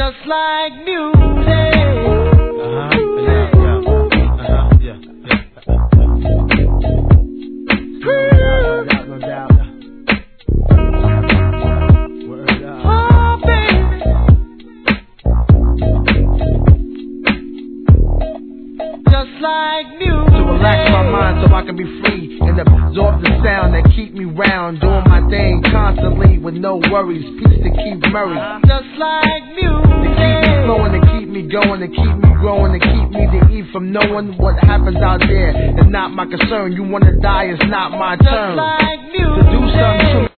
just like music. No doubt. Oh, baby. Just like music. To relax my mind so I can be free and absorb the sound that keep me round, doing my thing constantly with no worries. Peace to Keith Murray. Just like music. To keep me flowing, to keep me going, to keep me growing, to keep me to eat from knowing what happens out there. It's not my concern. You wanna die, it's not my turn. Just like music. To do something to